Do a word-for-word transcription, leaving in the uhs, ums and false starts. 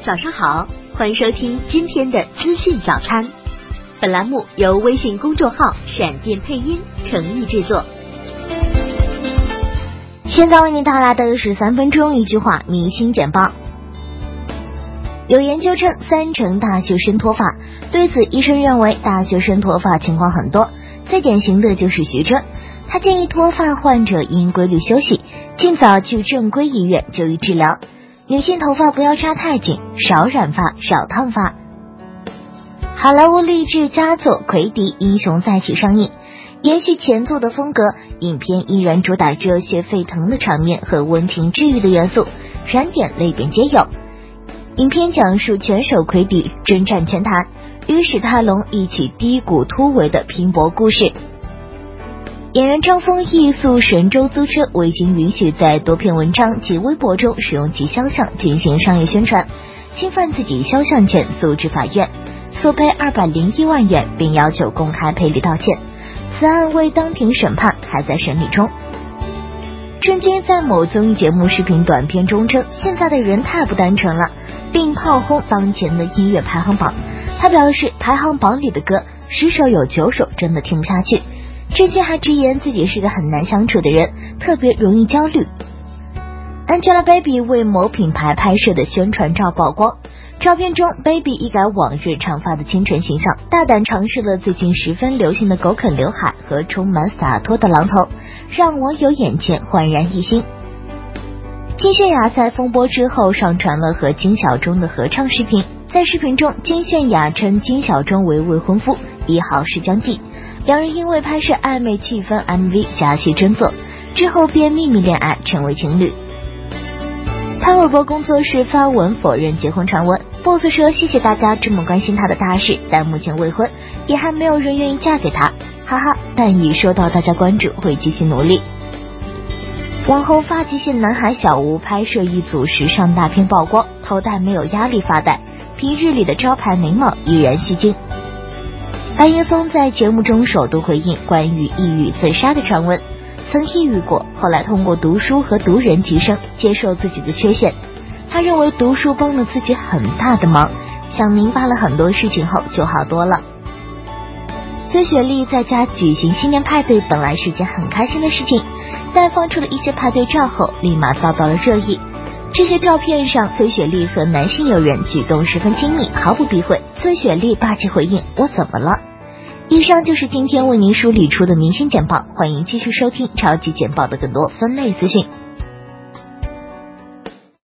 早上好，欢迎收听今天的资讯早餐。本栏目由微信公众号闪电配音诚意制作。 现在为您带来的是三分钟一句话明星简报。有研究称三成大学生脱发，对此医生认为大学生脱发情况很多，最典型的就是徐峥。他建议脱发患者应规律休息，尽早去正规医院就医治疗。女性头发不要扎太紧，少染发，少烫发。好莱坞励志佳作《魁迪英雄再起》上映，延续前作的风格，影片依然主打热血沸腾的场面和温情治愈的元素，燃点泪点皆有。影片讲述拳手魁迪征战拳坛，与史泰龙一起低谷突围的拼搏故事。演员张丰毅诉神州租车未经允许在多篇文章及微博中使用其肖像进行商业宣传，侵犯自己肖像权，诉至法院，索赔二百零一万元，并要求公开赔礼道歉。此案未当庭审判，还在审理中。郑钧在某综艺节目视频短片中称，现在的人太不单纯了，并炮轰当前的音乐排行榜。他表示，排行榜里的歌十首有九首真的听不下去。郑钧还直言自己是个很难相处的人，特别容易焦虑。Angelababy 为某品牌拍摄的宣传照曝光，照片中 Baby 一改往日长发的清纯形象，大胆尝试了最近十分流行的狗啃刘海和充满洒脱的狼头，让网友眼前焕然一新。金泫雅在风波之后上传了和金小钟的合唱视频，在视频中金泫雅称金小钟为未婚夫，一号是江记，两人因为拍摄暧昧气氛 M V 加戏争做，之后便秘密恋爱成为情侣。他微博工作室发文否认结婚传闻， boss 说谢谢大家这么关心他的大事，但目前未婚，也还没有人愿意嫁给他，哈哈，但已受到大家关注，会继续努力。网红发际线男孩小吴拍摄一组时尚大片曝光，头戴没有压力发带，平日里的招牌眉毛依然吸睛。白岩松在节目中首度回应关于抑郁自杀的传闻，曾抑郁过，后来通过读书和读人提升，接受自己的缺陷。他认为读书帮了自己很大的忙，想明白了很多事情后就好多了。崔雪莉在家举行新年派对本来是件很开心的事情，但放出了一些派对照后立马遭到了热议。这些照片上崔雪莉和男性友人举动十分亲密，毫不避讳。崔雪莉霸气回应，我怎么了？以上就是今天为您梳理出的明星简报，欢迎继续收听超级简报的更多分类资讯。